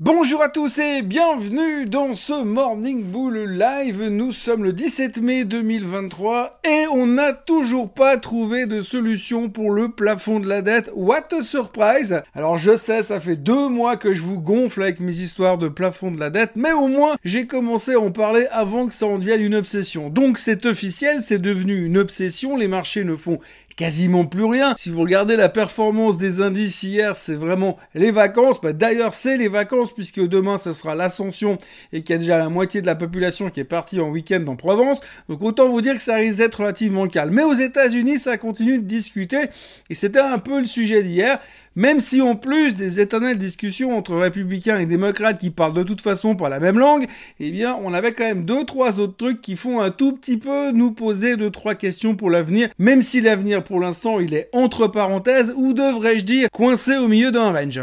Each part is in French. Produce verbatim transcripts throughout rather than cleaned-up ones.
Bonjour à tous et bienvenue dans ce Morning Bull Live. Nous sommes le dix-sept mai deux mille vingt-trois et on n'a toujours pas trouvé de solution pour le plafond de la dette. What a surprise! Alors je sais, ça fait deux mois que je vous gonfle avec mes histoires de plafond de la dette, mais au moins j'ai commencé à en parler avant que ça en devienne une obsession. Donc c'est officiel, c'est devenu une obsession, les marchés ne font quasiment plus rien. Si vous regardez la performance des indices hier, c'est vraiment les vacances. Bah, d'ailleurs, c'est les vacances puisque demain, ça sera l'Ascension et qu'il y a déjà la moitié de la population qui est partie en week-end en Provence. Donc autant vous dire que ça risque d'être relativement calme. Mais aux États-Unis, ça continue de discuter et c'était un peu le sujet d'hier. Même si en plus des éternelles discussions entre républicains et démocrates qui parlent de toute façon pas la même langue, eh bien on avait quand même deux, trois autres trucs qui font un tout petit peu nous poser deux, trois questions pour l'avenir, même si l'avenir pour l'instant il est entre parenthèses, ou devrais-je dire coincé au milieu d'un range.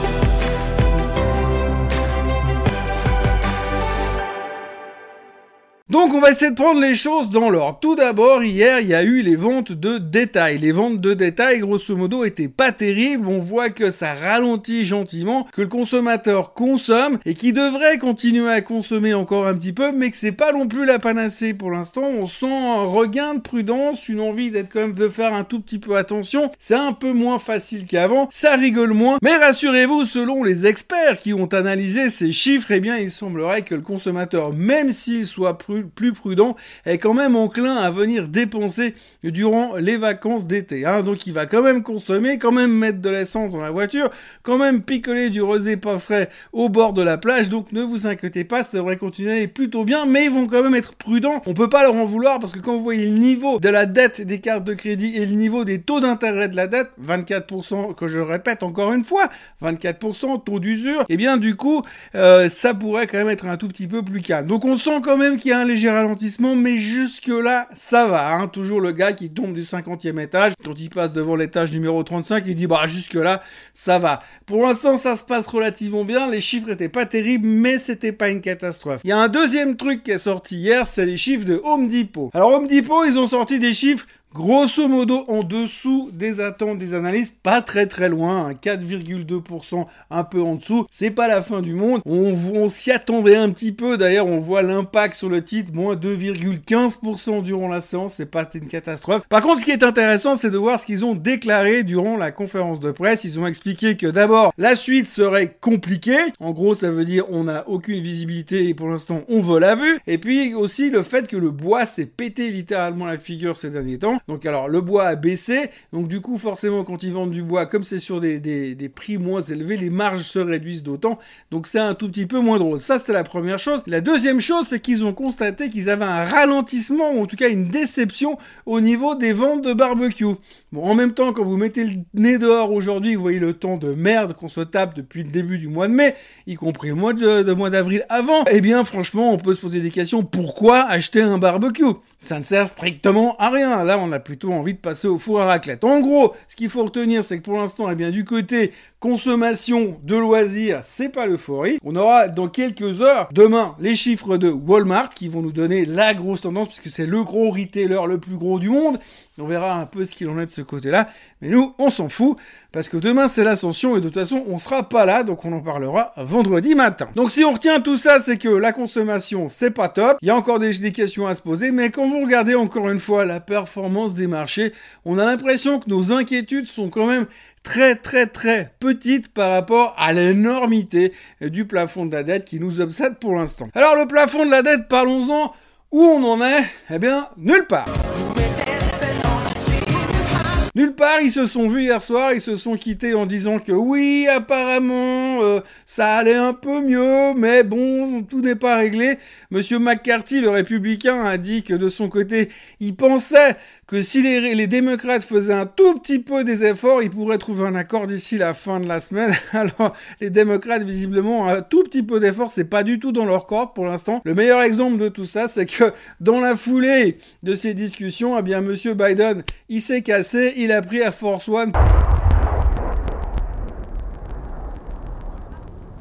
Donc on va essayer de prendre les choses dans l'ordre. Tout d'abord, hier, il y a eu les ventes de détail. Les ventes de détail, grosso modo, étaient pas terribles. On voit que ça ralentit gentiment, que le consommateur consomme et qui devrait continuer à consommer encore un petit peu, mais que c'est pas non plus la panacée pour l'instant. On sent un regain de prudence, une envie d'être quand même de faire un tout petit peu attention. C'est un peu moins facile qu'avant, ça rigole moins. Mais rassurez-vous, selon les experts qui ont analysé ces chiffres, eh bien, il semblerait que le consommateur, même s'il soit plus plus prudent, est quand même enclin à venir dépenser durant les vacances d'été. Hein. Donc il va quand même consommer, quand même mettre de l'essence dans la voiture, quand même picoler du rosé pas frais au bord de la plage. Donc ne vous inquiétez pas, ça devrait continuer plutôt bien, mais ils vont quand même être prudents. On peut pas leur en vouloir parce que quand vous voyez le niveau de la dette des cartes de crédit et le niveau des taux d'intérêt de la dette, vingt-quatre pour cent, que je répète encore une fois, vingt-quatre pour cent taux d'usure, et eh bien du coup, euh, ça pourrait quand même être un tout petit peu plus calme. Donc on sent quand même qu'il y a un léger ralentissement, mais jusque-là, ça va. Hein. Toujours le gars qui tombe du cinquantième étage, quand il passe devant l'étage numéro trente-cinq, il dit « bah jusque-là, ça va ». Pour l'instant, ça se passe relativement bien. Les chiffres étaient pas terribles, mais c'était pas une catastrophe. Il y a un deuxième truc qui est sorti hier, c'est les chiffres de Home Depot. Alors Home Depot, ils ont sorti des chiffres grosso modo en dessous des attentes des analystes, pas très très loin, hein, quatre virgule deux pour cent un peu en dessous, c'est pas la fin du monde, on, on s'y attendait un petit peu, d'ailleurs on voit l'impact sur le titre, moins deux virgule quinze pour cent durant la séance, c'est pas une catastrophe. Par contre ce qui est intéressant c'est de voir ce qu'ils ont déclaré durant la conférence de presse. Ils ont expliqué que d'abord la suite serait compliquée, en gros ça veut dire on n'a aucune visibilité et pour l'instant on vole à vue, et puis aussi le fait que le bois s'est pété littéralement la figure ces derniers temps. Donc alors le bois a baissé, donc du coup forcément quand ils vendent du bois, comme c'est sur des, des, des prix moins élevés, les marges se réduisent d'autant, donc c'est un tout petit peu moins drôle. Ça c'est la première chose. La deuxième chose c'est qu'ils ont constaté qu'ils avaient un ralentissement, ou en tout cas une déception au niveau des ventes de barbecue. Bon, en même temps quand vous mettez le nez dehors aujourd'hui, vous voyez le temps de merde qu'on se tape depuis le début du mois de mai, y compris le mois de, de mois d'avril avant, eh bien franchement on peut se poser des questions. Pourquoi acheter un barbecue? Ça ne sert strictement à rien. Là on a plutôt envie de passer au four à raclette. En gros, ce qu'il faut retenir, c'est que pour l'instant, eh bien, du côté consommation de loisirs, c'est pas l'euphorie. On aura dans quelques heures, demain, les chiffres de Walmart qui vont nous donner la grosse tendance puisque c'est le gros retailer le plus gros du monde. On verra un peu ce qu'il en est de ce côté-là. Mais nous, on s'en fout parce que demain, c'est l'Ascension et de toute façon, on sera pas là. Donc, on en parlera vendredi matin. Donc, si on retient tout ça, c'est que la consommation, c'est pas top. Il y a encore des, des questions à se poser. Mais quand vous regardez encore une fois la performance des marchés, on a l'impression que nos inquiétudes sont quand même très très très petites par rapport à l'énormité du plafond de la dette qui nous obsède pour l'instant. Alors le plafond de la dette, parlons-en. Où on en est? Eh bien, nulle part. Nulle part, ils se sont vus hier soir, ils se sont quittés en disant que oui, apparemment, euh, ça allait un peu mieux, mais bon, tout n'est pas réglé. Monsieur McCarthy, le républicain, a dit que de son côté, il pensait que si les, les démocrates faisaient un tout petit peu des efforts, ils pourraient trouver un accord d'ici la fin de la semaine. Alors, les démocrates, visiblement, un tout petit peu d'efforts, c'est pas du tout dans leur corde pour l'instant. Le meilleur exemple de tout ça, c'est que dans la foulée de ces discussions, eh bien, Monsieur Biden, il s'est cassé, il a pris Air Force One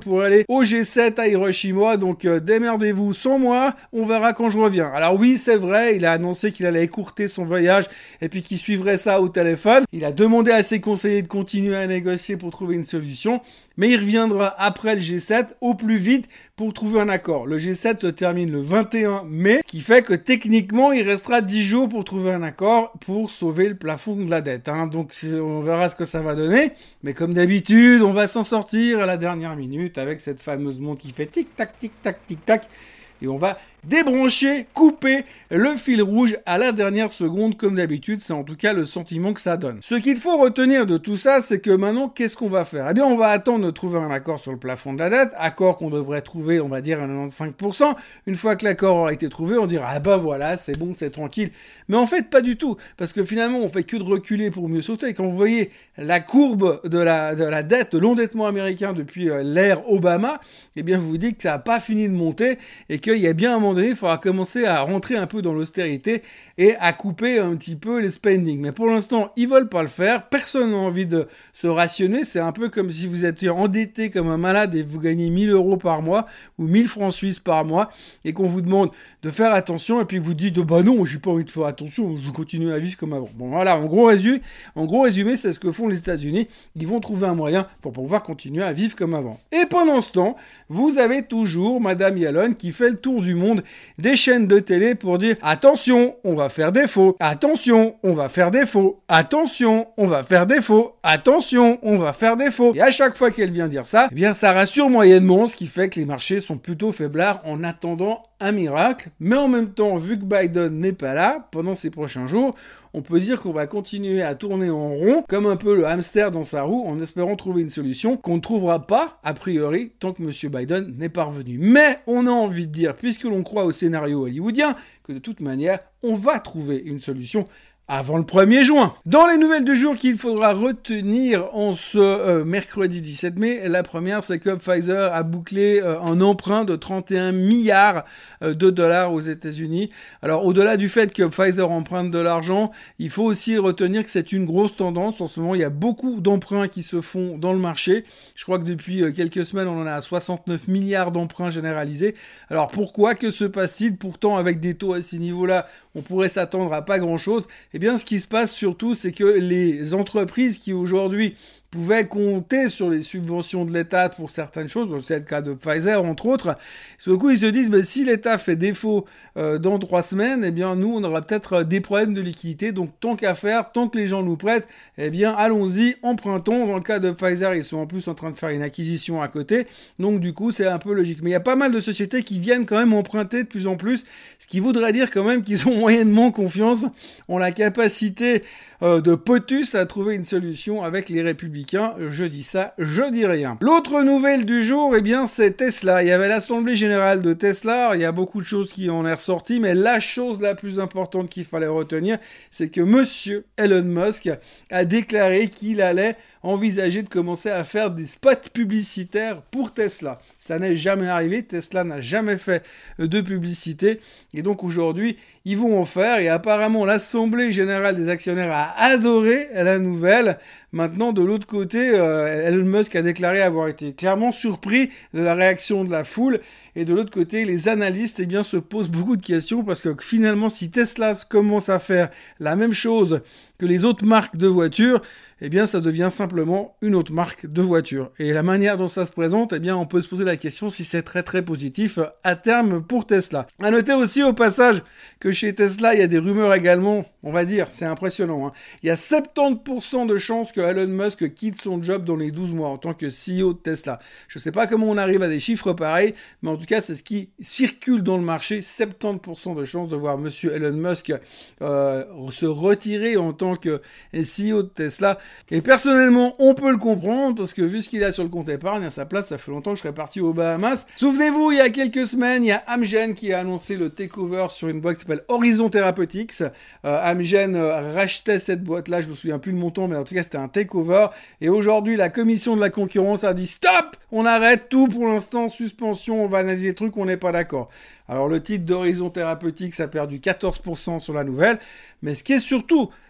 pour aller au G sept à Hiroshima, donc euh, démerdez-vous sans moi, on verra quand je reviens. Alors oui, c'est vrai, il a annoncé qu'il allait écourter son voyage et puis qu'il suivrait ça au téléphone. Il a demandé à ses conseillers de continuer à négocier pour trouver une solution, mais il reviendra après le G sept au plus vite pour trouver un accord. Le G sept se termine le vingt et un mai, ce qui fait que techniquement, il restera dix jours pour trouver un accord pour sauver le plafond de la dette. Hein. Donc on verra ce que ça va donner, mais comme d'habitude, on va s'en sortir à la dernière minute avec cette fameuse montre qui fait tic-tac, tic-tac, tic-tac, et on va débrancher, couper le fil rouge à la dernière seconde, comme d'habitude. C'est en tout cas le sentiment que ça donne. Ce qu'il faut retenir de tout ça, c'est que maintenant, qu'est-ce qu'on va faire? Eh bien, on va attendre de trouver un accord sur le plafond de la dette, accord qu'on devrait trouver, on va dire, à quatre-vingt-quinze pour cent. Une fois que l'accord aura été trouvé, on dira, ah bah voilà, c'est bon, c'est tranquille. Mais en fait, pas du tout, parce que finalement, on fait que de reculer pour mieux sauter. Quand vous voyez la courbe de la, de la dette, de l'endettement américain depuis euh, l'ère Obama, eh bien, vous vous dites que ça n'a pas fini de monter et qu'il y a bien un moment donné, il faudra commencer à rentrer un peu dans l'austérité et à couper un petit peu les spending. Mais pour l'instant, ils veulent pas le faire. Personne n'a envie de se rationner. C'est un peu comme si vous étiez endetté comme un malade et vous gagnez mille euros par mois ou mille francs suisses par mois et qu'on vous demande de faire attention et puis vous dites, bah non, j'ai pas envie de faire attention, je continue à vivre comme avant. Bon, voilà, en gros résumé, en gros résumé, c'est ce que font les États-Unis. Ils vont trouver un moyen pour pouvoir continuer à vivre comme avant. Et pendant ce temps, vous avez toujours Madame Yellen qui fait le tour du monde des chaînes de télé pour dire attention, on va faire des faux, attention, on va faire des faux, attention, on va faire des faux, attention, on va faire des faux. Et à chaque fois qu'elle vient dire ça, eh bien ça rassure moyennement, ce qui fait que les marchés sont plutôt faiblards en attendant un miracle. Mais en même temps, vu que Biden n'est pas là pendant ces prochains jours, on peut dire qu'on va continuer à tourner en rond, comme un peu le hamster dans sa roue, en espérant trouver une solution qu'on ne trouvera pas, a priori, tant que M. Biden n'est pas revenu. Mais on a envie de dire, puisque l'on croit au scénario hollywoodien, que de toute manière, on va trouver une solution avant le premier juin. Dans les nouvelles du jour qu'il faudra retenir en ce euh, mercredi dix-sept mai, la première, c'est que Pfizer a bouclé euh, un emprunt de trente et un milliards euh, de dollars aux États-Unis. Alors, au-delà du fait que Pfizer emprunte de l'argent, il faut aussi retenir que c'est une grosse tendance. En ce moment, il y a beaucoup d'emprunts qui se font dans le marché. Je crois que depuis euh, quelques semaines, on en a soixante-neuf milliards d'emprunts généralisés. Alors, pourquoi? Que se passe-t-il? Pourtant, avec des taux à ces niveaux-là, on pourrait s'attendre à pas grand-chose. Eh bien, ce qui se passe surtout, c'est que les entreprises qui aujourd'hui pouvaient compter sur les subventions de l'État pour certaines choses, c'est le cas de Pfizer entre autres, sur le coup ils se disent mais si l'État fait défaut euh, dans trois semaines, eh bien nous on aura peut-être des problèmes de liquidité, donc tant qu'à faire, tant que les gens nous prêtent, eh bien allons-y, empruntons. Dans le cas de Pfizer, ils sont en plus en train de faire une acquisition à côté, donc du coup c'est un peu logique. Mais il y a pas mal de sociétés qui viennent quand même emprunter de plus en plus, ce qui voudrait dire quand même qu'ils ont moyennement confiance en la capacité euh, de POTUS à trouver une solution avec les républicains. Je dis ça, je dis rien. L'autre nouvelle du jour, eh bien, c'est Tesla. Il y avait l'assemblée générale de Tesla. Il y a beaucoup de choses qui en est ressorties, mais la chose la plus importante qu'il fallait retenir, c'est que monsieur Elon Musk a déclaré qu'il allait envisager de commencer à faire des spots publicitaires pour Tesla. Ça n'est jamais arrivé. Tesla n'a jamais fait de publicité. Et donc aujourd'hui, ils vont en faire. Et apparemment, l'Assemblée générale des actionnaires a adoré la nouvelle. Maintenant, de l'autre côté, euh, Elon Musk a déclaré avoir été clairement surpris de la réaction de la foule. Et de l'autre côté, les analystes eh bien, se posent beaucoup de questions parce que finalement, si Tesla commence à faire la même chose que les autres marques de voitures, eh bien, ça devient simplement une autre marque de voiture. Et la manière dont ça se présente, eh bien, on peut se poser la question si c'est très très positif à terme pour Tesla. À noter aussi au passage que chez Tesla, il y a des rumeurs également, on va dire, c'est impressionnant, hein. Il y a soixante-dix pour cent de chances que Elon Musk quitte son job dans les douze mois en tant que C E O de Tesla. Je sais pas comment on arrive à des chiffres pareils, mais en tout cas, c'est ce qui circule dans le marché, soixante-dix pour cent de chances de voir monsieur Elon Musk euh, se retirer en tant que C E O de Tesla. Et personnellement, on peut le comprendre, parce que vu ce qu'il a sur le compte épargne, à sa place, ça fait longtemps que je serais parti aux Bahamas. Souvenez-vous, il y a quelques semaines, il y a Amgen qui a annoncé le takeover sur une boîte qui s'appelle Horizon Therapeutics. Euh, Amgen euh, rachetait cette boîte-là, je me souviens plus le montant, mais en tout cas, c'était un takeover. Et aujourd'hui, la commission de la concurrence a dit stop, on arrête tout pour l'instant, suspension, on va analyser les trucs, on n'est pas d'accord. Alors, le titre d'Horizon Therapeutics a perdu quatorze pour cent sur la nouvelle, mais ce qui est surtout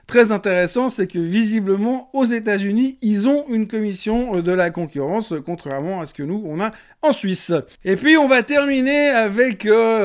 très intéressant, c'est que visiblement, aux États-Unis, ils ont une commission de la concurrence, contrairement à ce que nous, on a en Suisse. Et puis, on va terminer avec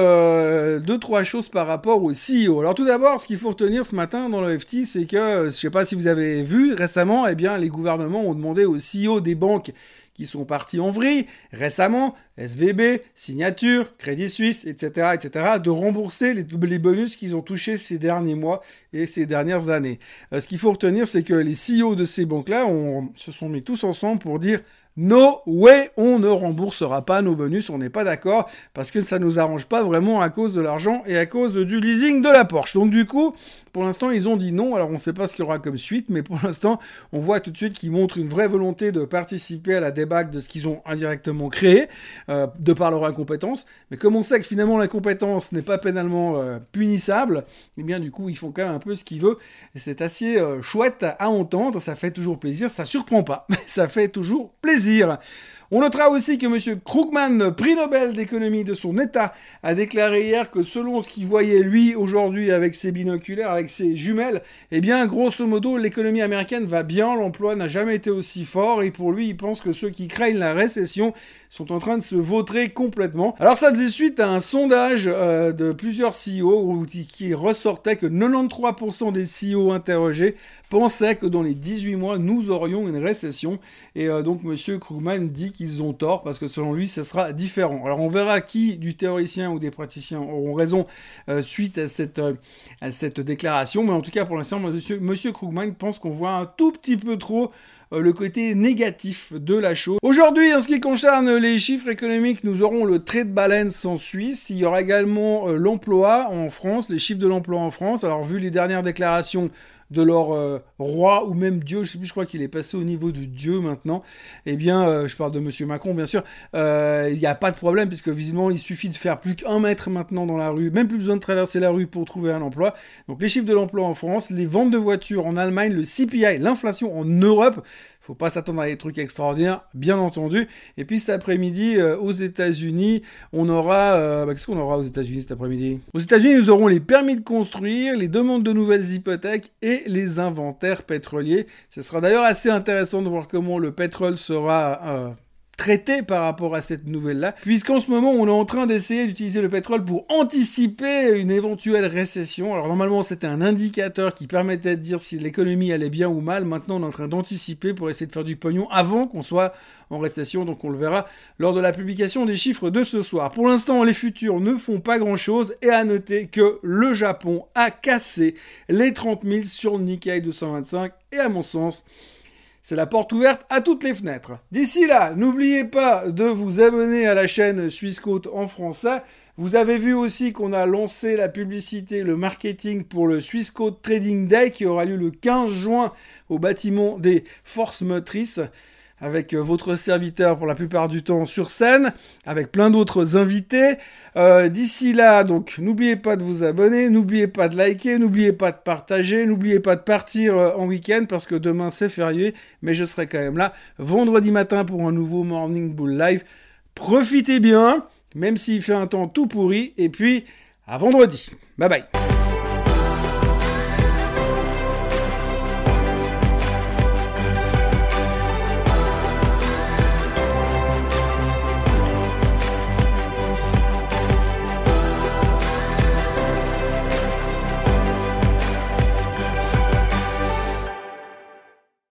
euh, deux, trois choses par rapport au C E O. Alors tout d'abord, ce qu'il faut retenir ce matin dans le F T, c'est que, je sais pas si vous avez vu, récemment, eh bien, les gouvernements ont demandé aux C E O des banques qui sont partis en vrille récemment, S V B, Signature, Crédit Suisse, et cetera, et cetera, de rembourser les, les bonus qu'ils ont touchés ces derniers mois et ces dernières années. Euh, ce qu'il faut retenir, c'est que les C E O de ces banques-là ont, se sont mis tous ensemble pour dire no way, on ne remboursera pas nos bonus, on n'est pas d'accord, parce que ça nous arrange pas vraiment à cause de l'argent et à cause du leasing de la Porsche. Donc du coup, pour l'instant, ils ont dit non. Alors on ne sait pas ce qu'il y aura comme suite, mais pour l'instant, on voit tout de suite qu'ils montrent une vraie volonté de participer à la débâcle de ce qu'ils ont indirectement créé, euh, de par leur incompétence. Mais comme on sait que finalement l'incompétence n'est pas pénalement euh, punissable, eh bien du coup, ils font quand même un peu ce qu'ils veulent. Et c'est assez euh, chouette à entendre, ça fait toujours plaisir, ça surprend pas, mais ça fait toujours plaisir. On notera aussi que M. Krugman, prix Nobel d'économie de son État, a déclaré hier que selon ce qu'il voyait lui aujourd'hui avec ses binoculaires, avec ses jumelles, eh bien grosso modo l'économie américaine va bien, l'emploi n'a jamais été aussi fort et pour lui il pense que ceux qui craignent la récession sont en train de se vautrer complètement. Alors ça faisait suite à un sondage euh, de plusieurs C E O où, qui ressortait que quatre-vingt-treize pour cent des C E O interrogés pensaient que dans les dix-huit mois nous aurions une récession et euh, donc M. Krugman dit qu'ils ont tort parce que selon lui ça sera différent. Alors on verra qui du théoricien ou des praticiens auront raison euh, suite à cette, euh, à cette déclaration, mais en tout cas pour l'instant M. Monsieur Krugman pense qu'on voit un tout petit peu trop euh, le côté négatif de la chose. Aujourd'hui, en ce qui concerne les chiffres économiques, nous aurons le trade balance en Suisse, il y aura également euh, l'emploi en France, les chiffres de l'emploi en France. Alors vu les dernières déclarations de leur euh, roi ou même Dieu, je sais plus, je crois qu'il est passé au niveau de Dieu maintenant, eh bien, euh, je parle de Monsieur Macron, bien sûr, euh, il n'y a pas de problème, puisque visiblement, il suffit de faire plus qu'un mètre maintenant dans la rue, même plus besoin de traverser la rue pour trouver un emploi. Donc, les chiffres de l'emploi en France, les ventes de voitures en Allemagne, le C P I, l'inflation en Europe, faut pas s'attendre à des trucs extraordinaires, bien entendu. Et puis cet après-midi, euh, aux États-Unis, on aura... Euh, bah, qu'est-ce qu'on aura aux États-Unis cet après-midi ? Aux États-Unis, nous aurons les permis de construire, les demandes de nouvelles hypothèques et les inventaires pétroliers. Ce sera d'ailleurs assez intéressant de voir comment le pétrole sera... Euh, traité par rapport à cette nouvelle-là, puisqu'en ce moment, on est en train d'essayer d'utiliser le pétrole pour anticiper une éventuelle récession. Alors normalement, c'était un indicateur qui permettait de dire si l'économie allait bien ou mal. Maintenant, on est en train d'anticiper pour essayer de faire du pognon avant qu'on soit en récession, donc on le verra lors de la publication des chiffres de ce soir. Pour l'instant, les futurs ne font pas grand-chose, et à noter que le Japon a cassé les trente mille sur le Nikkei deux cent vingt-cinq, et à mon sens, c'est la porte ouverte à toutes les fenêtres. D'ici là, n'oubliez pas de vous abonner à la chaîne Swissquote en français. Vous avez vu aussi qu'on a lancé la publicité, le marketing pour le Swissquote Trading Day qui aura lieu le quinze juin au bâtiment des Forces Motrices, avec votre serviteur pour la plupart du temps sur scène, avec plein d'autres invités. Euh, d'ici là, donc, n'oubliez pas de vous abonner, n'oubliez pas de liker, n'oubliez pas de partager, n'oubliez pas de partir en week-end parce que demain c'est férié, mais je serai quand même là vendredi matin pour un nouveau Morning Bull Live. Profitez bien, même s'il fait un temps tout pourri, et puis à vendredi. Bye bye.